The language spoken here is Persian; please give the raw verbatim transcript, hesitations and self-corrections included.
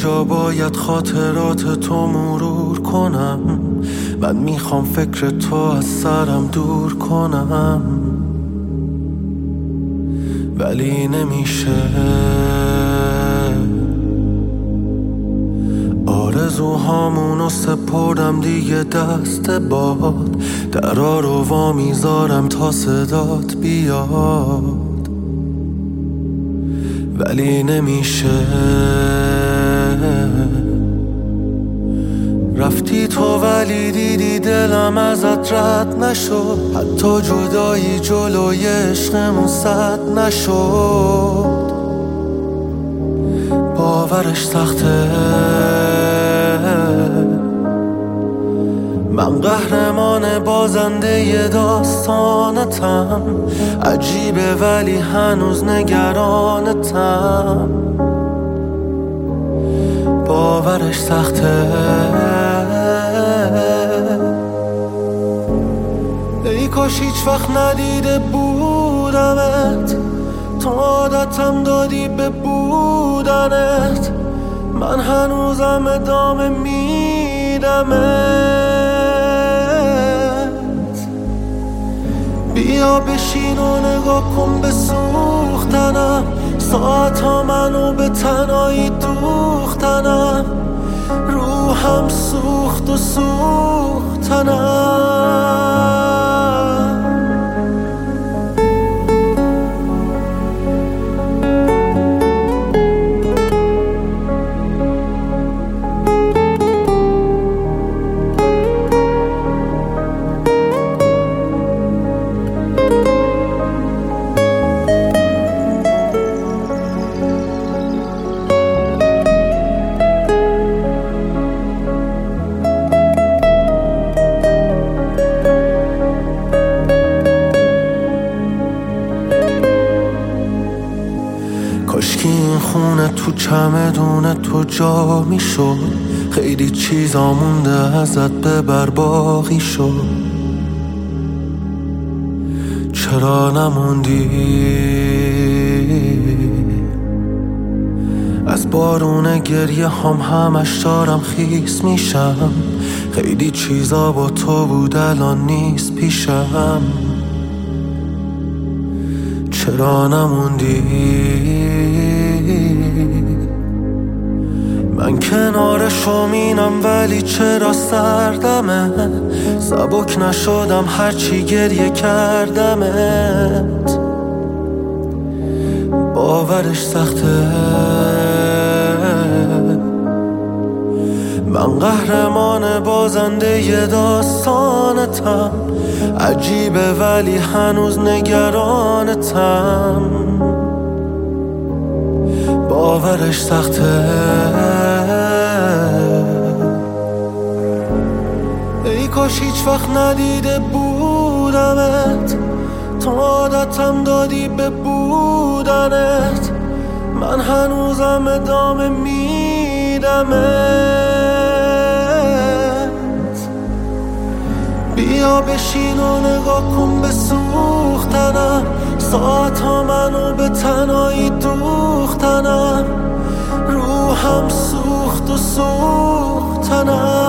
کجا باید خاطرات تو مرور کنم؟ من میخوام فکر تو از سرم دور کنم، ولی نمیشه. آرزوهامونو سپردم دیگه دست باد، درا رو وا میذارم تا صدات بیاد، ولی نمیشه. رفتی تو ولی دیدی دلم ازت رد نشد، حتی جدایی جلوی عشقمون سد نشد. باورش سخته، من قهرمان بازنده ی داستانتم. عجیبه ولی هنوز نگرانتم. باورش سخته. ای کاش هیچ وقت ندیده بودمت، تو عادتم دادی به بودنت. من هنوزم ادامه میدمت. بیا بشین و نگاه کن به سوختنم، ساعت ها منو به تنهایی دوختنم. روحم سوخت و سوختنم. کاشکی این خونه تو چمدون تو جا میشد، خیلی چیزا مونده ازت ببر باقی شد. چرا نموندی؟ از بارون گریه هم همش دارم خیس میشم. خیلی چیزا با تو بود الان نیست پیشم. چرا نموندی؟ من کنار شومینم ولی چرا سردمه؟ سبک نشدم هرچی گریه کردمت. باورش سخته، من قهرمان بازنده ی داستانتم. عجیبه ولی هنوز نگرانتم. باورش سخته. ای کاش هیچ وقت ندیده بودمت، تو عادتم دادی به بودنت. من هنوزم ادامه میدمت. بیا بشین و نگاه کن به سوختنم، ساعت ها منو به تنهایی دوختنم. روحم سوخت و سوختنم.